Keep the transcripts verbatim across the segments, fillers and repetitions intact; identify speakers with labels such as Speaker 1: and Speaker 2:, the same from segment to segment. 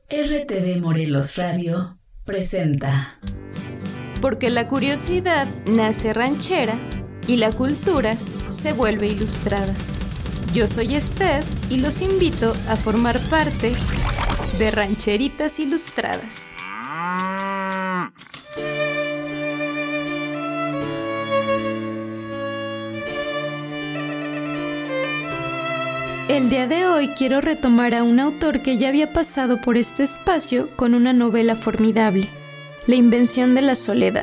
Speaker 1: R T V Morelos Radio presenta.
Speaker 2: Porque la curiosidad nace ranchera y la cultura se vuelve ilustrada. Yo soy Steph y los invito a formar parte de Rancheritas Ilustradas. El día de hoy quiero retomar a un autor que ya había pasado por este espacio con una novela formidable, La invención de la soledad.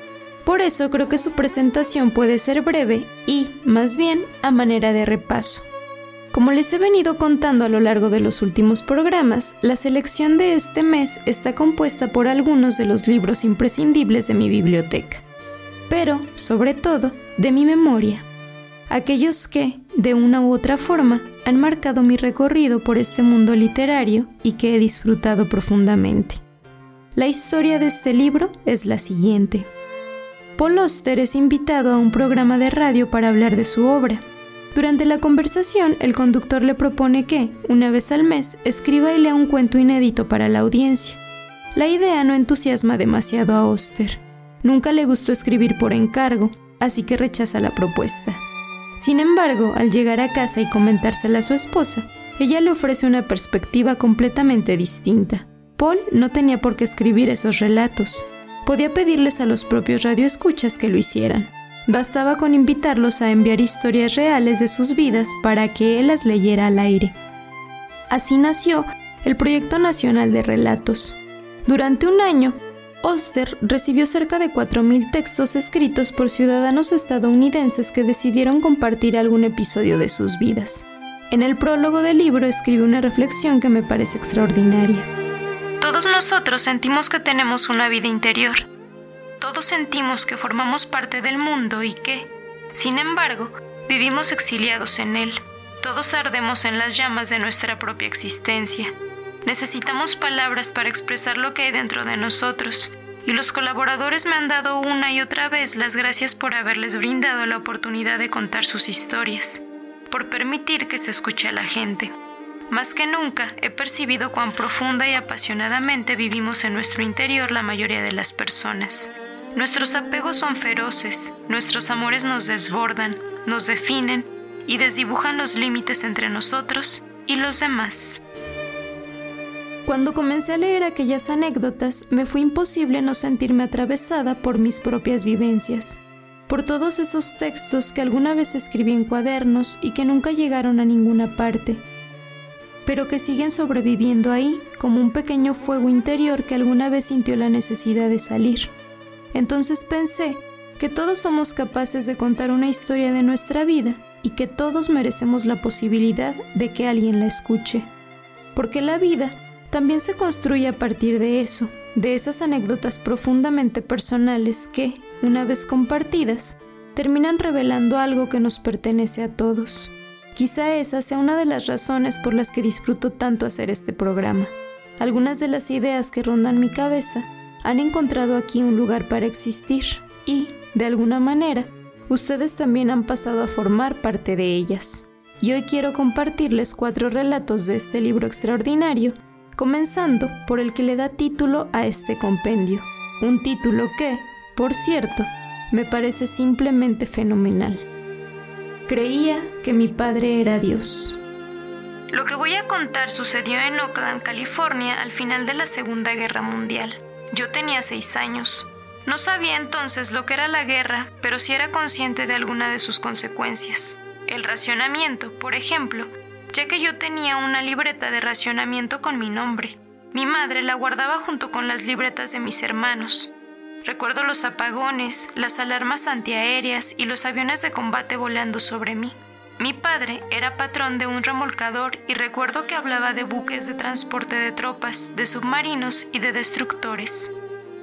Speaker 2: Por eso creo que su presentación puede ser breve y, más bien, a manera de repaso. Como les he venido contando a lo largo de los últimos programas, la selección de este mes está compuesta por algunos de los libros imprescindibles de mi biblioteca, pero, sobre todo, de mi memoria. Aquellos que, de una u otra forma, han marcado mi recorrido por este mundo literario y que he disfrutado profundamente. La historia de este libro es la siguiente. Paul Auster es invitado a un programa de radio para hablar de su obra. Durante la conversación, el conductor le propone que, una vez al mes, escriba y lea un cuento inédito para la audiencia. La idea no entusiasma demasiado a Auster. Nunca le gustó escribir por encargo, así que rechaza la propuesta. Sin embargo, al llegar a casa y comentársela a su esposa, ella le ofrece una perspectiva completamente distinta. Paul no tenía por qué escribir esos relatos. Podía pedirles a los propios radioescuchas que lo hicieran. Bastaba con invitarlos a enviar historias reales de sus vidas para que él las leyera al aire. Así nació el Proyecto Nacional de Relatos. Durante un año, Auster recibió cerca de cuatro mil textos escritos por ciudadanos estadounidenses que decidieron compartir algún episodio de sus vidas. En el prólogo del libro escribe una reflexión que me parece extraordinaria. Todos nosotros sentimos que tenemos una vida interior. Todos sentimos que formamos parte del mundo y que, sin embargo, vivimos exiliados en él. Todos ardemos en las llamas de nuestra propia existencia. Necesitamos palabras para expresar lo que hay dentro de nosotros, y los colaboradores me han dado una y otra vez las gracias por haberles brindado la oportunidad de contar sus historias, por permitir que se escuche a la gente. Más que nunca he percibido cuán profunda y apasionadamente vivimos en nuestro interior la mayoría de las personas. Nuestros apegos son feroces, nuestros amores nos desbordan, nos definen y desdibujan los límites entre nosotros y los demás. Cuando comencé a leer aquellas anécdotas, me fue imposible no sentirme atravesada por mis propias vivencias, por todos esos textos que alguna vez escribí en cuadernos y que nunca llegaron a ninguna parte, pero que siguen sobreviviendo ahí como un pequeño fuego interior que alguna vez sintió la necesidad de salir. Entonces pensé que todos somos capaces de contar una historia de nuestra vida y que todos merecemos la posibilidad de que alguien la escuche, porque la vida también se construye a partir de eso, de esas anécdotas profundamente personales que, una vez compartidas, terminan revelando algo que nos pertenece a todos. Quizá esa sea una de las razones por las que disfruto tanto hacer este programa. Algunas de las ideas que rondan mi cabeza han encontrado aquí un lugar para existir y, de alguna manera, ustedes también han pasado a formar parte de ellas. Y hoy quiero compartirles cuatro relatos de este libro extraordinario, comenzando por el que le da título a este compendio, un título que, por cierto, me parece simplemente fenomenal. Creía que mi padre era Dios. Lo que voy a contar sucedió en Oakland, California, al final de la Segunda Guerra Mundial. Yo tenía seis años. No sabía entonces lo que era la guerra, pero sí era consciente de alguna de sus consecuencias. El racionamiento, por ejemplo, ya que yo tenía una libreta de racionamiento con mi nombre. Mi madre la guardaba junto con las libretas de mis hermanos. Recuerdo los apagones, las alarmas antiaéreas y los aviones de combate volando sobre mí. Mi padre era patrón de un remolcador y recuerdo que hablaba de buques de transporte de tropas, de submarinos y de destructores.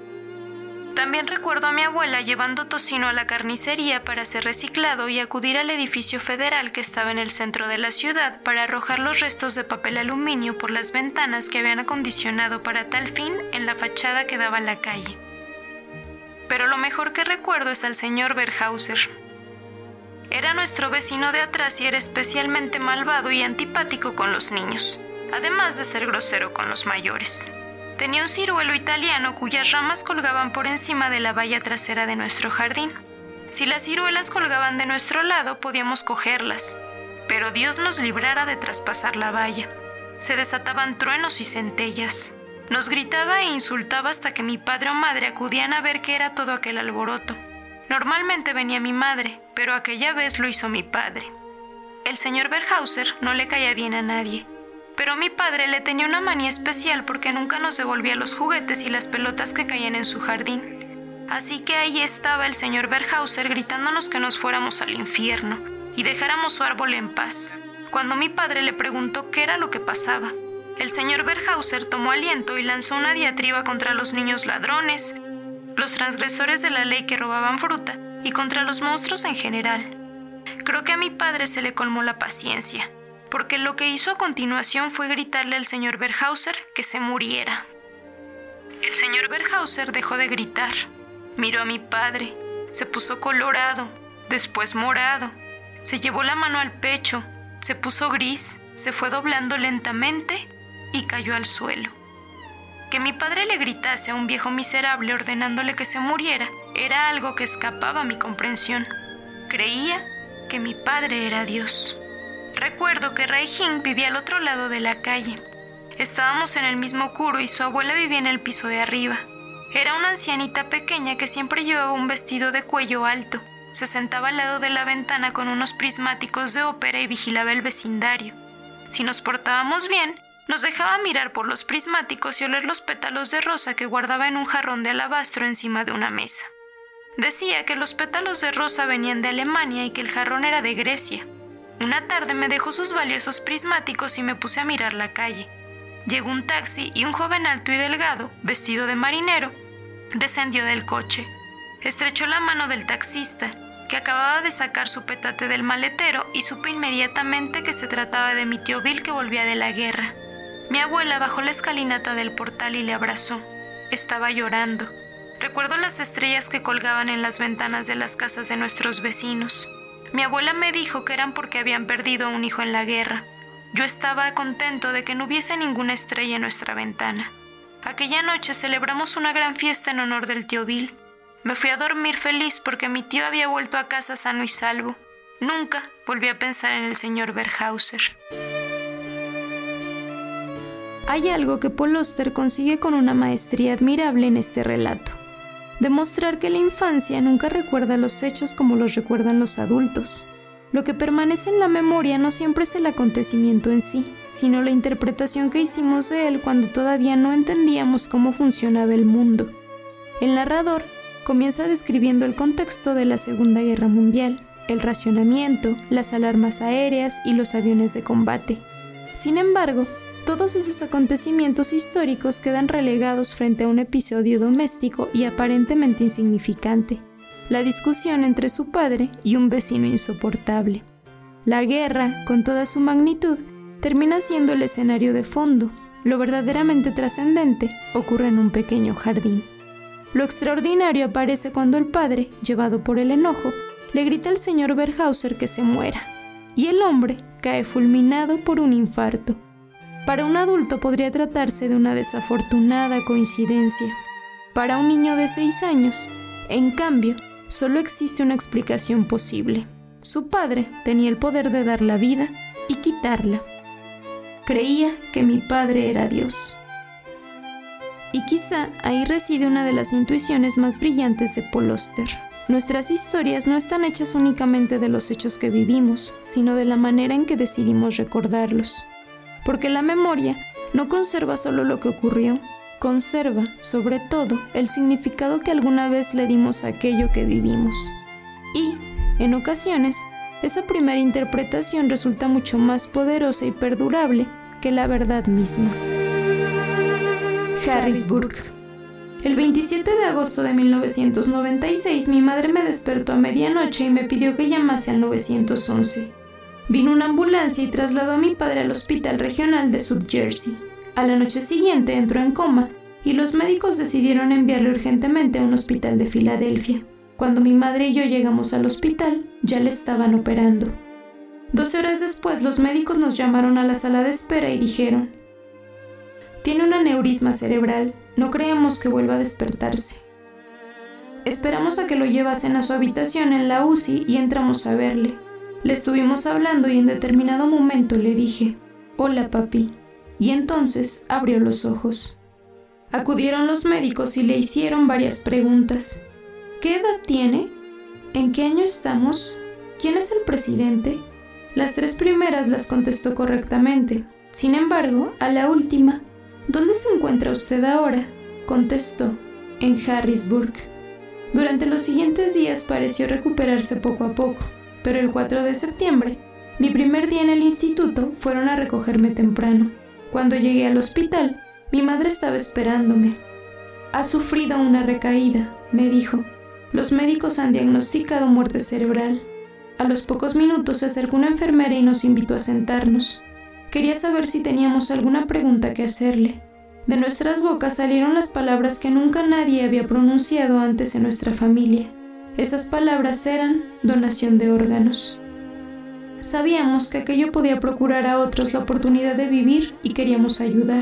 Speaker 2: También recuerdo a mi abuela llevando tocino a la carnicería para ser reciclado y acudir al edificio federal que estaba en el centro de la ciudad para arrojar los restos de papel aluminio por las ventanas que habían acondicionado para tal fin en la fachada que daba a la calle. Pero lo mejor que recuerdo es al señor Berhauser. Era nuestro vecino de atrás y era especialmente malvado y antipático con los niños. además de ser grosero con los mayores. Tenía un ciruelo italiano cuyas ramas colgaban por encima de la valla trasera de nuestro jardín. Si las ciruelas colgaban de nuestro lado, podíamos cogerlas, pero Dios nos librara de traspasar la valla. Se desataban truenos y centellas. Nos gritaba e insultaba hasta que mi padre o madre acudían a ver qué era todo aquel alboroto. Normalmente venía mi madre, pero aquella vez lo hizo mi padre. El señor Berhauser no le caía bien a nadie, pero mi padre le tenía una manía especial porque nunca nos devolvía los juguetes y las pelotas que caían en su jardín. Así que ahí estaba el señor Berhauser gritándonos que nos fuéramos al infierno y dejáramos su árbol en paz. Cuando mi padre le preguntó qué era lo que pasaba, el señor Berhauser tomó aliento y lanzó una diatriba contra los niños ladrones, los transgresores de la ley que robaban fruta y contra los monstruos en general. Creo que a mi padre se le colmó la paciencia, porque lo que hizo a continuación fue gritarle al señor Berhauser que se muriera. El señor Berhauser dejó de gritar, miró a mi padre, se puso colorado, después morado, se llevó la mano al pecho, se puso gris, se fue doblando lentamente y cayó al suelo. Que mi padre le gritase a un viejo miserable ordenándole que se muriera era algo que escapaba a mi comprensión. Creía que mi padre era Dios. Recuerdo que Rai-Jin vivía al otro lado de la calle. Estábamos en el mismo kuro y su abuela vivía en el piso de arriba. Era una ancianita pequeña que siempre llevaba un vestido de cuello alto. Se sentaba al lado de la ventana con unos prismáticos de ópera y vigilaba el vecindario. Si nos portábamos bien, nos dejaba mirar por los prismáticos y oler los pétalos de rosa que guardaba en un jarrón de alabastro encima de una mesa. Decía que los pétalos de rosa venían de Alemania y que el jarrón era de Grecia. Una tarde me dejó sus valiosos prismáticos y me puse a mirar la calle. Llegó un taxi y un joven alto y delgado, vestido de marinero, descendió del coche. Estrechó la mano del taxista, que acababa de sacar su petate del maletero, y supe inmediatamente que se trataba de mi tío Bill que volvía de la guerra. Mi abuela bajó la escalinata del portal y le abrazó. Estaba llorando. Recuerdo las estrellas que colgaban en las ventanas de las casas de nuestros vecinos. Mi abuela me dijo que eran porque habían perdido a un hijo en la guerra. Yo estaba contento de que no hubiese ninguna estrella en nuestra ventana. Aquella noche celebramos una gran fiesta en honor del tío Bill. Me fui a dormir feliz porque mi tío había vuelto a casa sano y salvo. Nunca volví a pensar en el señor Berhauser.
Speaker 3: Hay algo que Paul Auster consigue con una maestría admirable en este relato. Demostrar que la infancia nunca recuerda los hechos como los recuerdan los adultos. Lo que permanece en la memoria no siempre es el acontecimiento en sí, sino la interpretación que hicimos de él cuando todavía no entendíamos cómo funcionaba el mundo. El narrador comienza describiendo el contexto de la Segunda Guerra Mundial, el racionamiento, las alarmas aéreas y los aviones de combate. Sin embargo, todos esos acontecimientos históricos quedan relegados frente a un episodio doméstico y aparentemente insignificante: la discusión entre su padre y un vecino insoportable. La guerra, con toda su magnitud, termina siendo el escenario de fondo. Lo verdaderamente trascendente ocurre en un pequeño jardín. Lo extraordinario aparece cuando el padre, llevado por el enojo, le grita al señor Berhauser que se muera, y el hombre cae fulminado por un infarto. Para un adulto podría tratarse de una desafortunada coincidencia. Para un niño de seis años, en cambio, solo existe una explicación posible. Su padre tenía el poder de dar la vida y quitarla. Creía que mi padre era Dios. Y quizá ahí reside una de las intuiciones más brillantes de Paul Auster. Nuestras historias no están hechas únicamente de los hechos que vivimos, sino de la manera en que decidimos recordarlos. Porque la memoria no conserva solo lo que ocurrió, conserva, sobre todo, el significado que alguna vez le dimos a aquello que vivimos. Y, en ocasiones, esa primera interpretación resulta mucho más poderosa y perdurable que la verdad misma. Harrisburg. El veintisiete de agosto de mil novecientos noventa y seis, mi madre me despertó a medianoche y me pidió que llamase al nueve once. Vino una ambulancia y trasladó a mi padre al hospital regional de South Jersey. A la noche siguiente entró en coma y los médicos decidieron enviarle urgentemente a un hospital de Filadelfia. Cuando mi madre y yo llegamos al hospital, ya le estaban operando. Doce horas después, los médicos nos llamaron a la sala de espera y dijeron: Tiene un aneurisma cerebral, no creemos que vuelva a despertarse. Esperamos a que lo llevasen a su habitación en la U C I y entramos a verle. Le estuvimos hablando y en determinado momento le dije, «Hola, papi», y entonces abrió los ojos. Acudieron los médicos y le hicieron varias preguntas. ¿Qué edad tiene? ¿En qué año estamos? ¿Quién es el presidente? Las tres primeras las contestó correctamente. Sin embargo, a la última, ¿dónde se encuentra usted ahora?, contestó, en Harrisburg. Durante los siguientes días pareció recuperarse poco a poco, pero el cuatro de septiembre, mi primer día en el instituto, fueron a recogerme temprano. Cuando llegué al hospital, mi madre estaba esperándome. «Ha sufrido una recaída», me dijo. «Los médicos han diagnosticado muerte cerebral». A los pocos minutos se acercó una enfermera y nos invitó a sentarnos. Quería saber si teníamos alguna pregunta que hacerle. De nuestras bocas salieron las palabras que nunca nadie había pronunciado antes en nuestra familia. Esas palabras eran donación de órganos. Sabíamos que aquello podía procurar a otros la oportunidad de vivir y queríamos ayudar.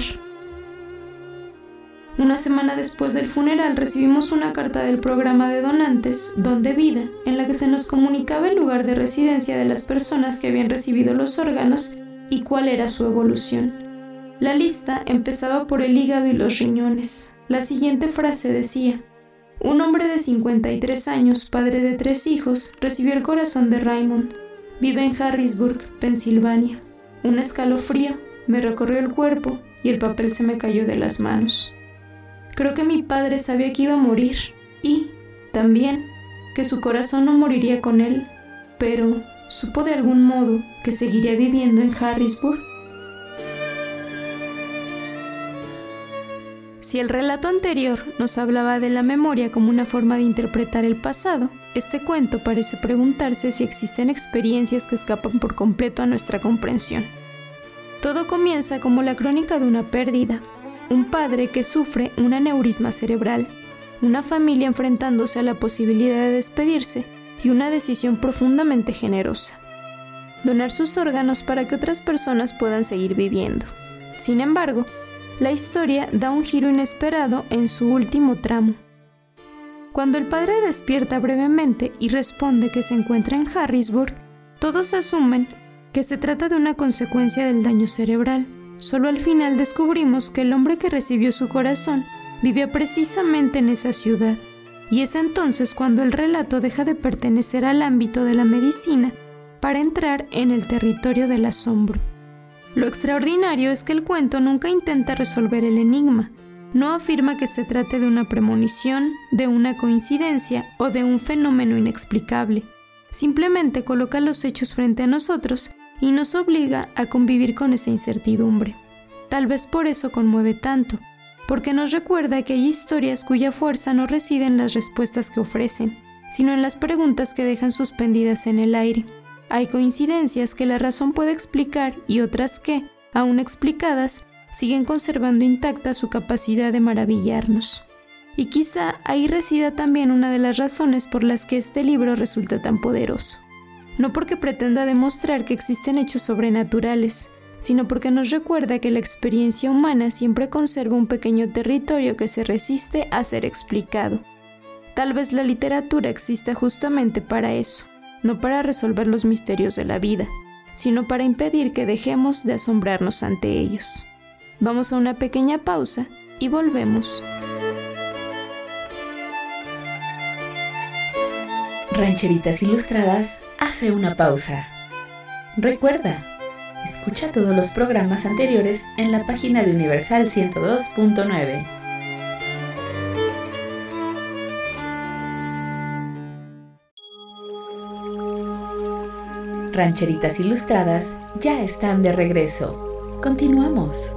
Speaker 3: Una semana después del funeral recibimos una carta del programa de donantes Don de Vida, en la que se nos comunicaba el lugar de residencia de las personas que habían recibido los órganos y cuál era su evolución. La lista empezaba por el hígado y los riñones. La siguiente frase decía: un hombre de cincuenta y tres años, padre de tres hijos, recibió el corazón de Raymond. Vive en Harrisburg, Pensilvania. Un escalofrío me recorrió el cuerpo y el papel se me cayó de las manos. Creo que mi padre sabía que iba a morir y, también, que su corazón no moriría con él, pero supo de algún modo que seguiría viviendo en Harrisburg. Si el relato anterior nos hablaba de la memoria como una forma de interpretar el pasado, este cuento parece preguntarse si existen experiencias que escapan por completo a nuestra comprensión. Todo comienza como la crónica de una pérdida, un padre que sufre un aneurisma cerebral, una familia enfrentándose a la posibilidad de despedirse y una decisión profundamente generosa: donar sus órganos para que otras personas puedan seguir viviendo. Sin embargo, la historia da un giro inesperado en su último tramo. Cuando el padre despierta brevemente y responde que se encuentra en Harrisburg, todos asumen que se trata de una consecuencia del daño cerebral. Solo al final descubrimos que el hombre que recibió su corazón vivía precisamente en esa ciudad, y es entonces cuando el relato deja de pertenecer al ámbito de la medicina para entrar en el territorio del asombro. Lo extraordinario es que el cuento nunca intenta resolver el enigma. No afirma que se trate de una premonición, de una coincidencia o de un fenómeno inexplicable. Simplemente coloca los hechos frente a nosotros y nos obliga a convivir con esa incertidumbre. Tal vez por eso conmueve tanto, porque nos recuerda que hay historias cuya fuerza no reside en las respuestas que ofrecen, sino en las preguntas que dejan suspendidas en el aire. Hay coincidencias que la razón puede explicar y otras que, aún explicadas, siguen conservando intacta su capacidad de maravillarnos. Y quizá ahí resida también una de las razones por las que este libro resulta tan poderoso. No porque pretenda demostrar que existen hechos sobrenaturales, sino porque nos recuerda que la experiencia humana siempre conserva un pequeño territorio que se resiste a ser explicado. Tal vez la literatura exista justamente para eso, no para resolver los misterios de la vida, sino para impedir que dejemos de asombrarnos ante ellos. Vamos a una pequeña pausa y volvemos.
Speaker 1: Rancheritas Ilustradas hace una pausa. Recuerda, escucha todos los programas anteriores en la página de Universal ciento dos punto nueve. Rancheritas Ilustradas ya están de regreso. Continuamos.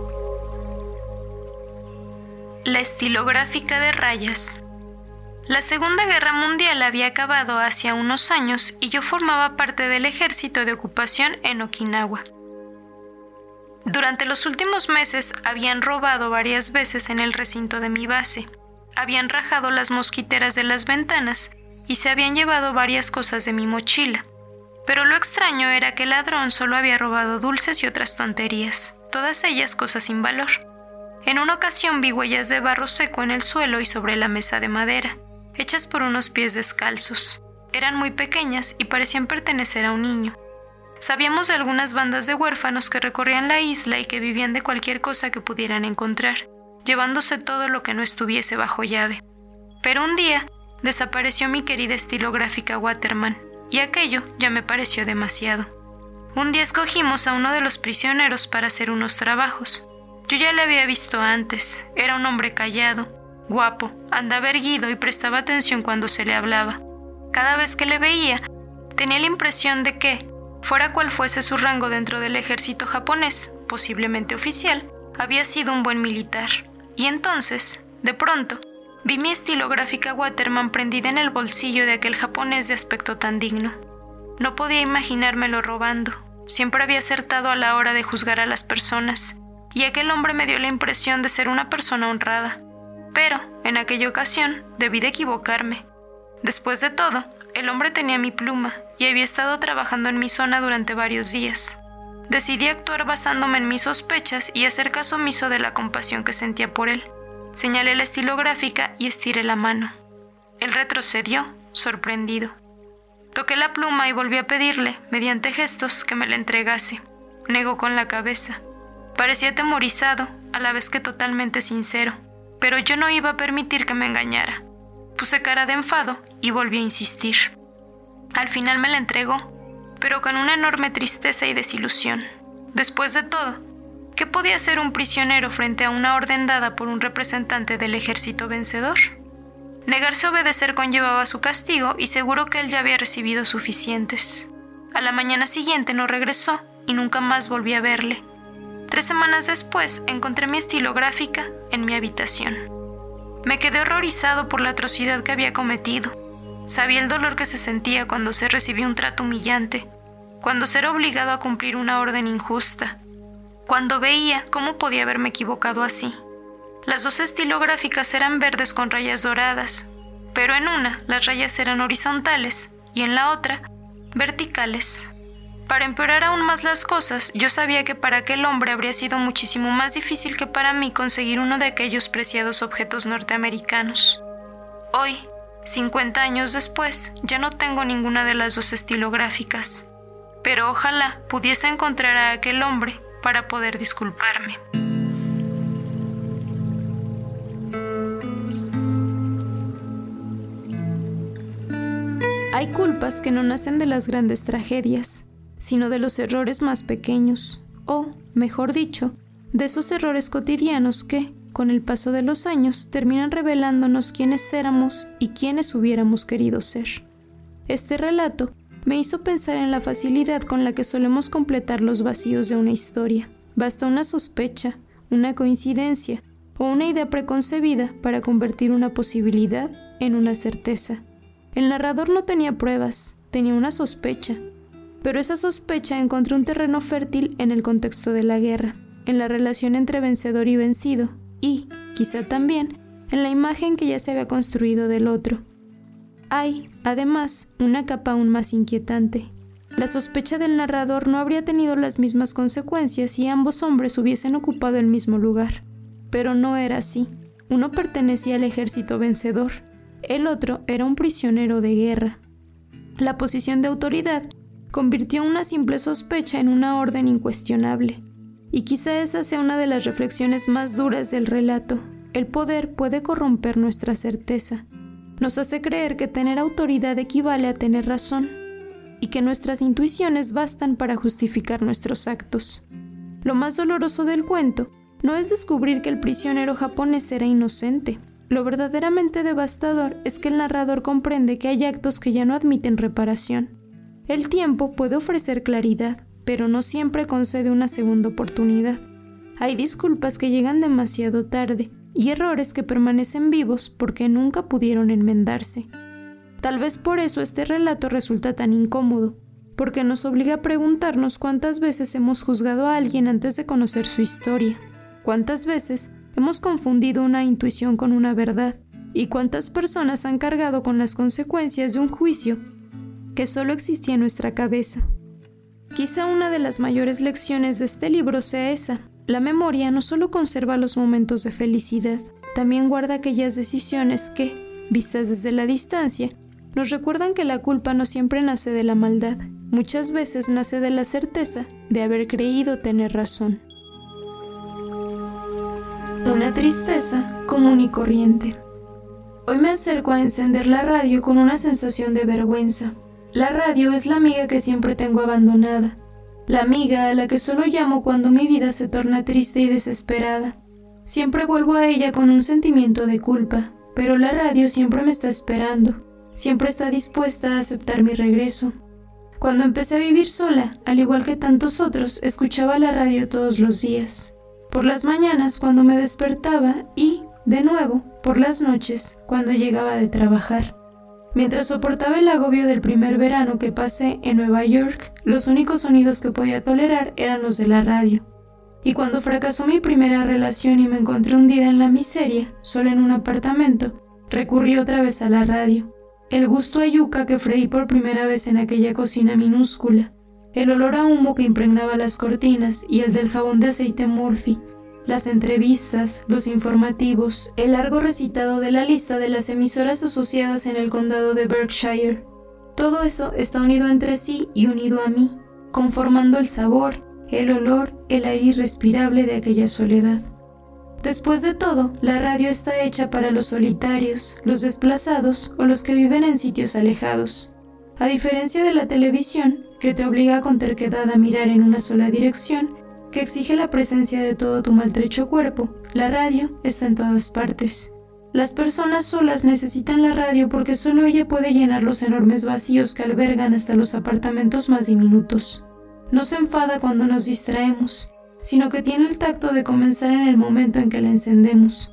Speaker 3: La estilográfica de rayas. La Segunda Guerra Mundial había acabado hacía unos años y yo formaba parte del ejército de ocupación en Okinawa. Durante los últimos meses habían robado varias veces en el recinto de mi base, habían rajado las mosquiteras de las ventanas y se habían llevado varias cosas de mi mochila. Pero lo extraño era que el ladrón solo había robado dulces y otras tonterías, todas ellas cosas sin valor. En una ocasión vi huellas de barro seco en el suelo y sobre la mesa de madera, hechas por unos pies descalzos. Eran muy pequeñas y parecían pertenecer a un niño. Sabíamos de algunas bandas de huérfanos que recorrían la isla y que vivían de cualquier cosa que pudieran encontrar, llevándose todo lo que no estuviese bajo llave. Pero un día desapareció mi querida estilográfica Waterman, y aquello ya me pareció demasiado. Un día escogimos a uno de los prisioneros para hacer unos trabajos. Yo ya le había visto antes. Era un hombre callado, guapo, andaba erguido y prestaba atención cuando se le hablaba. Cada vez que le veía, tenía la impresión de que, fuera cual fuese su rango dentro del ejército japonés, posiblemente oficial, había sido un buen militar. Y entonces, de pronto, vi mi estilográfica Waterman prendida en el bolsillo de aquel japonés de aspecto tan digno. No podía imaginármelo robando. Siempre había acertado a la hora de juzgar a las personas, y aquel hombre me dio la impresión de ser una persona honrada. Pero, en aquella ocasión, debí de equivocarme. Después de todo, el hombre tenía mi pluma y había estado trabajando en mi zona durante varios días. Decidí actuar basándome en mis sospechas y hacer caso omiso de la compasión que sentía por él. Señalé la estilográfica y estiré la mano. Él retrocedió, sorprendido. Toqué la pluma y volví a pedirle, mediante gestos, que me la entregase. Negó con la cabeza. Parecía atemorizado, a la vez que totalmente sincero, pero yo no iba a permitir que me engañara. Puse cara de enfado y volví a insistir. Al final me la entregó, pero con una enorme tristeza y desilusión. Después de todo, ¿qué podía hacer un prisionero frente a una orden dada por un representante del ejército vencedor? Negarse a obedecer conllevaba su castigo y seguro que él ya había recibido suficientes. A la mañana siguiente no regresó y nunca más volví a verle. Tres semanas después encontré mi estilográfica en mi habitación. Me quedé horrorizado por la atrocidad que había cometido. Sabía el dolor que se sentía cuando se recibió un trato humillante, cuando ser obligado a cumplir una orden injusta, cuando veía cómo podía haberme equivocado así. Las dos estilográficas eran verdes con rayas doradas, pero en una las rayas eran horizontales y en la otra verticales. Para empeorar aún más las cosas, yo sabía que para aquel hombre habría sido muchísimo más difícil que para mí conseguir uno de aquellos preciados objetos norteamericanos. Hoy, cincuenta años después, ya no tengo ninguna de las dos estilográficas, pero ojalá pudiese encontrar a aquel hombre para poder disculparme.
Speaker 2: Hay culpas que no nacen de las grandes tragedias, sino de los errores más pequeños, o, mejor dicho, de esos errores cotidianos que, con el paso de los años, terminan revelándonos quiénes éramos y quiénes hubiéramos querido ser. Este relato me hizo pensar en la facilidad con la que solemos completar los vacíos de una historia. Basta una sospecha, una coincidencia o una idea preconcebida para convertir una posibilidad en una certeza. El narrador no tenía pruebas, tenía una sospecha. Pero esa sospecha encontró un terreno fértil en el contexto de la guerra, en la relación entre vencedor y vencido, y, quizá también, en la imagen que ya se había construido del otro. Hay, además, una capa aún más inquietante. La sospecha del narrador no habría tenido las mismas consecuencias si ambos hombres hubiesen ocupado el mismo lugar. Pero no era así. Uno pertenecía al ejército vencedor, el otro era un prisionero de guerra. La posición de autoridad convirtió una simple sospecha en una orden incuestionable. Y quizá esa sea una de las reflexiones más duras del relato. El poder puede corromper nuestra certeza. Nos hace creer que tener autoridad equivale a tener razón, y que nuestras intuiciones bastan para justificar nuestros actos. Lo más doloroso del cuento no es descubrir que el prisionero japonés era inocente. Lo verdaderamente devastador es que el narrador comprende que hay actos que ya no admiten reparación. El tiempo puede ofrecer claridad, pero no siempre concede una segunda oportunidad. Hay disculpas que llegan demasiado tarde y errores que permanecen vivos porque nunca pudieron enmendarse. Tal vez por eso este relato resulta tan incómodo, porque nos obliga a preguntarnos cuántas veces hemos juzgado a alguien antes de conocer su historia, cuántas veces hemos confundido una intuición con una verdad, y cuántas personas han cargado con las consecuencias de un juicio que solo existía en nuestra cabeza. Quizá una de las mayores lecciones de este libro sea esa,
Speaker 3: la memoria no solo conserva los momentos de felicidad, también guarda aquellas decisiones que, vistas desde la distancia, nos recuerdan que la culpa no siempre nace de la maldad, muchas veces nace de la certeza de haber creído tener razón. Una tristeza común y corriente. Hoy me acerco a encender la radio con una sensación de vergüenza. La radio es la amiga que siempre tengo abandonada, la amiga a la que solo llamo cuando mi vida se torna triste y desesperada. Siempre vuelvo a ella con un sentimiento de culpa, pero la radio siempre me está esperando, siempre está dispuesta a aceptar mi regreso. Cuando empecé a vivir sola, al igual que tantos otros, escuchaba la radio todos los días. Por las mañanas cuando me despertaba y, de nuevo, por las noches cuando llegaba de trabajar. Mientras soportaba el agobio del primer verano que pasé en Nueva York, los únicos sonidos que podía tolerar eran los de la radio. Y cuando fracasó mi primera relación y me encontré hundida en la miseria, sola en un apartamento, recurrí otra vez a la radio. El gusto a yuca que freí por primera vez en aquella cocina minúscula, el olor a humo que impregnaba las cortinas y el del jabón de aceite Murphy, las entrevistas, los informativos, el largo recitado de la lista de las emisoras asociadas en el condado de Berkshire. Todo eso está unido entre sí y unido a mí, conformando el sabor, el olor, el aire irrespirable de aquella soledad. Después de todo, la radio está hecha para los solitarios, los desplazados o los que viven en sitios alejados. A diferencia de la televisión, que te obliga con terquedad a mirar en una sola dirección, que exige la presencia de todo tu maltrecho cuerpo, la radio está en todas partes. Las personas solas necesitan la radio porque solo ella puede llenar los enormes vacíos que albergan hasta los apartamentos más diminutos. No se enfada cuando nos distraemos, sino que tiene el tacto de comenzar en el momento en que la encendemos.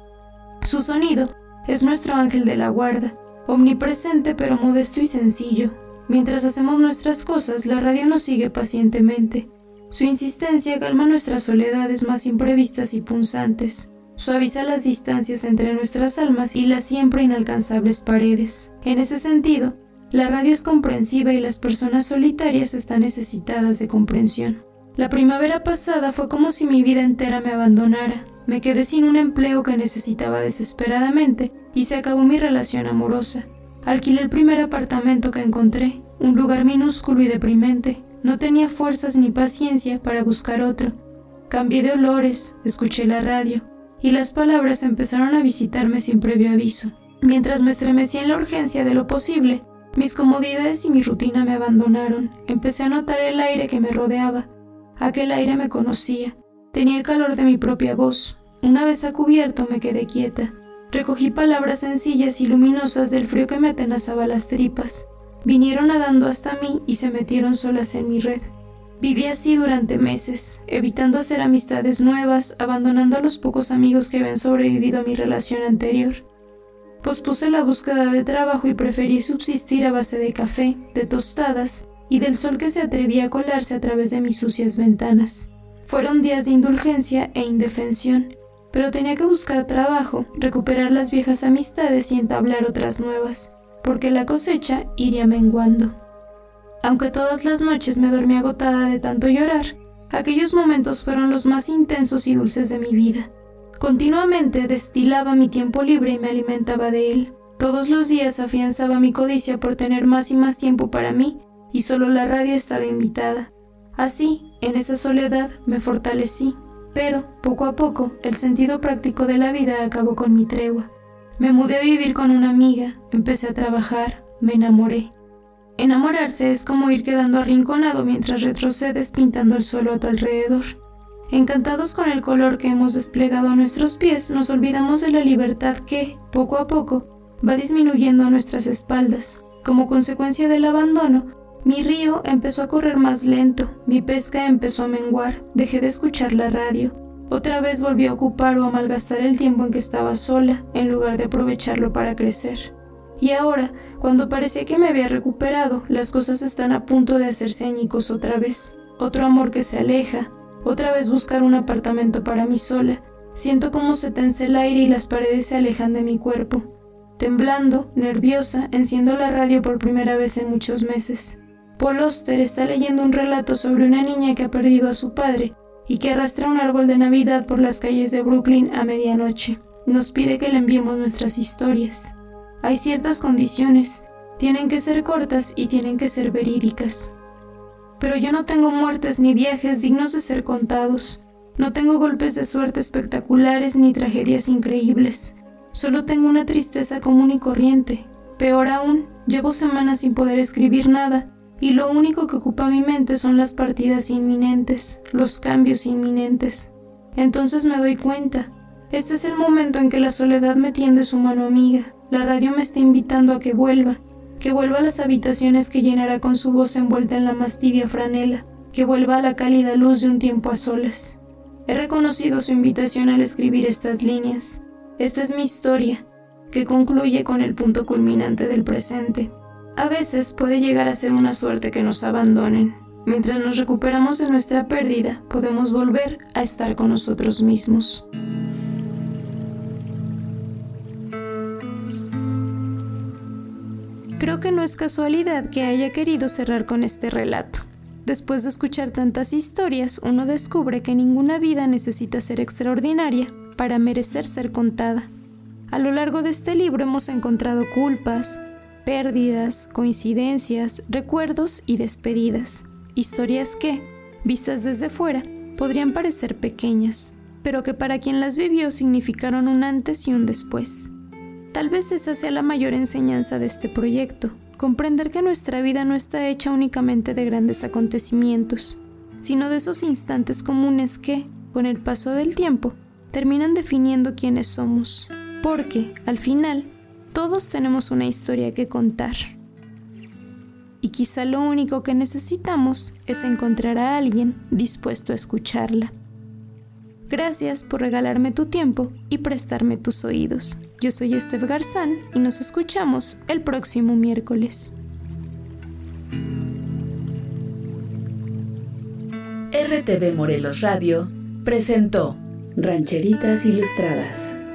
Speaker 3: Su sonido es nuestro ángel de la guarda, omnipresente pero modesto y sencillo. Mientras hacemos nuestras cosas, la radio nos sigue pacientemente. Su insistencia calma nuestras soledades más imprevistas y punzantes, suaviza las distancias entre nuestras almas y las siempre inalcanzables paredes. En ese sentido, la radio es comprensiva y las personas solitarias están necesitadas de comprensión. La primavera pasada fue como si mi vida entera me abandonara. Me quedé sin un empleo que necesitaba desesperadamente y se acabó mi relación amorosa. Alquilé el primer apartamento que encontré, un lugar minúsculo y deprimente. No tenía fuerzas ni paciencia para buscar otro. Cambié de olores, escuché la radio, y las palabras empezaron a visitarme sin previo aviso. Mientras me estremecía en la urgencia de lo posible, mis comodidades y mi rutina me abandonaron. Empecé a notar el aire que me rodeaba. Aquel aire me conocía. Tenía el calor de mi propia voz. Una vez a cubierto me quedé quieta. Recogí palabras sencillas y luminosas del frío que me atenazaba las tripas. Vinieron nadando hasta mí y se metieron solas en mi red. Viví así durante meses, evitando hacer amistades nuevas, abandonando a los pocos amigos que habían sobrevivido a mi relación anterior. Pospuse la búsqueda de trabajo y preferí subsistir a base de café, de tostadas y del sol que se atrevía a colarse a través de mis sucias ventanas. Fueron días de indulgencia e indefensión, pero tenía que buscar trabajo, recuperar las viejas amistades y entablar otras nuevas, porque la cosecha iría menguando. Aunque todas las noches me dormí agotada de tanto llorar, aquellos momentos fueron los más intensos y dulces de mi vida. Continuamente destilaba mi tiempo libre y me alimentaba de él. Todos los días afianzaba mi codicia por tener más y más tiempo para mí, y solo la radio estaba invitada. Así, en esa soledad, me fortalecí, pero, poco a poco, el sentido práctico de la vida acabó con mi tregua. Me mudé a vivir con una amiga, empecé a trabajar, me enamoré. Enamorarse es como ir quedando arrinconado mientras retrocedes pintando el suelo a tu alrededor. Encantados con el color que hemos desplegado a nuestros pies, nos olvidamos de la libertad que, poco a poco, va disminuyendo a nuestras espaldas. Como consecuencia del abandono, mi río empezó a correr más lento, mi pesca empezó a menguar, dejé de escuchar la radio. Otra vez volví a ocupar o a malgastar el tiempo en que estaba sola, en lugar de aprovecharlo para crecer. Y ahora, cuando parecía que me había recuperado, las cosas están a punto de hacerse añicos otra vez. Otro amor que se aleja, otra vez buscar un apartamento para mí sola. Siento cómo se tensa el aire y las paredes se alejan de mi cuerpo. Temblando, nerviosa, enciendo la radio por primera vez en muchos meses. Paul Auster está leyendo un relato sobre una niña que ha perdido a su padre y que arrastra un árbol de Navidad por las calles de Brooklyn a medianoche. Nos pide que le enviemos nuestras historias. Hay ciertas condiciones, tienen que ser cortas y tienen que ser verídicas. Pero yo no tengo muertes ni viajes dignos de ser contados. No tengo golpes de suerte espectaculares ni tragedias increíbles. Solo tengo una tristeza común y corriente. Peor aún, llevo semanas sin poder escribir nada, y lo único que ocupa mi mente son las partidas inminentes, los cambios inminentes. Entonces me doy cuenta. Este es el momento en que la soledad me tiende su mano amiga. La radio me está invitando a que vuelva, que vuelva a las habitaciones que llenará con su voz envuelta en la más tibia franela, que vuelva a la cálida luz de un tiempo a solas. He reconocido su invitación al escribir estas líneas. Esta es mi historia, que concluye con el punto culminante del presente. A veces puede llegar a ser una suerte que nos abandonen. Mientras nos recuperamos de nuestra pérdida, podemos volver a estar con nosotros mismos. Creo que no es casualidad que haya querido cerrar con este relato. Después de escuchar tantas historias, uno descubre que ninguna vida necesita ser extraordinaria para merecer ser contada. A lo largo de este libro hemos encontrado culpas, pérdidas, coincidencias, recuerdos y despedidas. Historias que, vistas desde fuera, podrían parecer pequeñas, pero que para quien las vivió significaron un antes y un después. Tal vez esa sea la mayor enseñanza de este proyecto, comprender que nuestra vida no está hecha únicamente de grandes acontecimientos, sino de esos instantes comunes que, con el paso del tiempo, terminan definiendo quiénes somos, porque, al final, todos tenemos una historia que contar. Y quizá lo único que necesitamos es encontrar a alguien dispuesto a escucharla. Gracias por regalarme tu tiempo y prestarme tus oídos. Yo soy Estef Garzán y nos escuchamos el próximo miércoles.
Speaker 1: R T V Morelos Radio presentó Rancheritas Ilustradas.